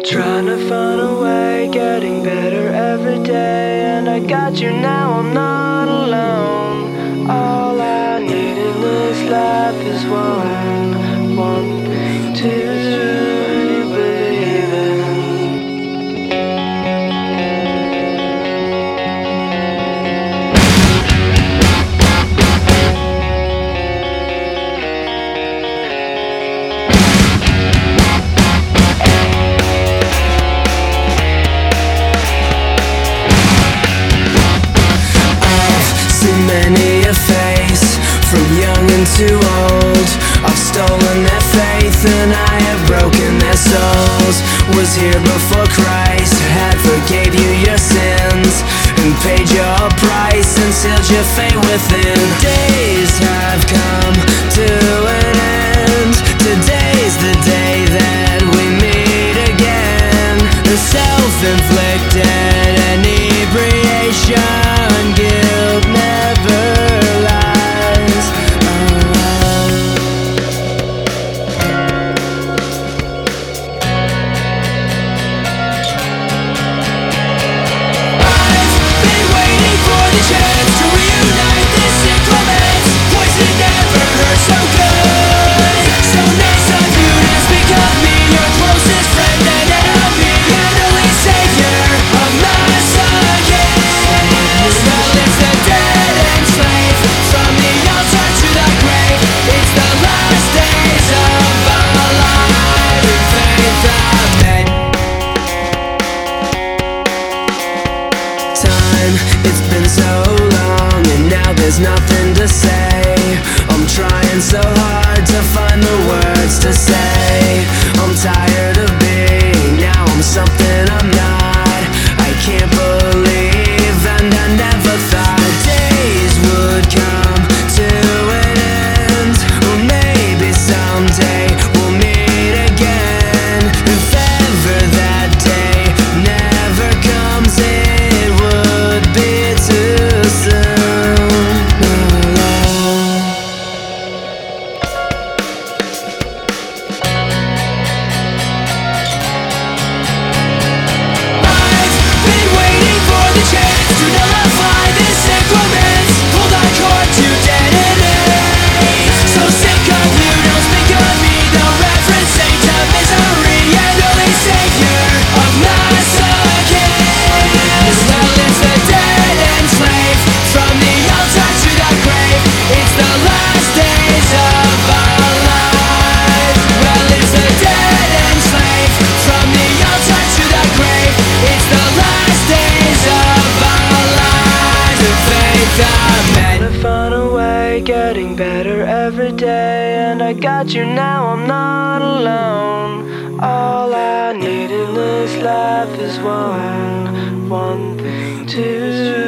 Trying to find a way, getting better every day. And I got you now, I'm not alone. All I need in this life is one thing to believe in. Many a face, from young and too old. I've stolen their faith and I have broken their souls. Was here before Christ had forgave you your sins and paid your price and sealed your fate within. Days have come to an end. Today's the day that we meet again. The self-inflicted inebriation, guilt never lies. I've been waiting for the chance to reunite this inclement. Poison never hurt so good. So nice of you to speak of me, your closest friend and enemy, and only savior of masochists. Well, it's the dead enslaved, from the altar to the grave. It's the last days of our life in faith of men. Time, it's been so long and now there's nothing to say. I'm trying so hard to find the words to say. I'm tired of being, now I'm something I'm not. I can't believe, and I never thought days would come to an end. Or maybe someday we'll meet again. If ever that day never comes, it would be too soon. I've been waiting for the chance to nullify this inclement. Hold on cord to detonate. So sick of you, don't speak of me. The reference saint of misery and only savior of masochists. Well, it's the dead enslaved, from the altar to the grave. It's the last days of our life. Well, it's the dead enslaved, from the altar to the grave. It's the last days of our lives in faith of men. Trying to find a way, getting better every day. And I got you now, I'm not alone. All I need in this life is one thing to